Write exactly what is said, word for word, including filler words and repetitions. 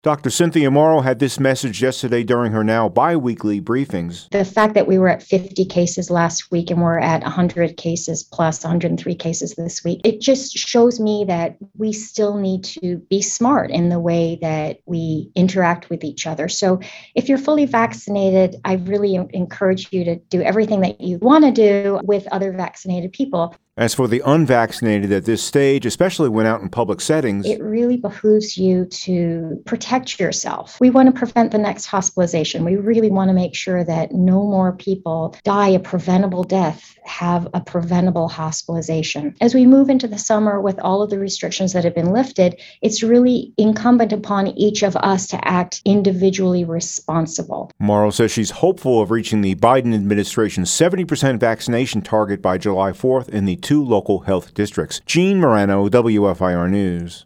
Doctor Cynthia Morrow had this message yesterday during her now bi-weekly briefings. The fact that we were at fifty cases last week and we're at one hundred cases plus one hundred three cases this week, it just shows me that we still need to be smart in the way that we interact with each other. So if you're fully vaccinated, I really encourage you to do everything that you want to do with other vaccinated people. As for the unvaccinated at this stage, especially when out in public settings, it really behooves you to protect yourself. We want to prevent the next hospitalization. We really want to make sure that no more people die a preventable death, have a preventable hospitalization. As we move into the summer with all of the restrictions that have been lifted, it's really incumbent upon each of us to act individually responsible. Morrow says she's hopeful of reaching the Biden administration's seventy percent vaccination target by July fourth in the two local health districts. Gene Morano, W F I R News.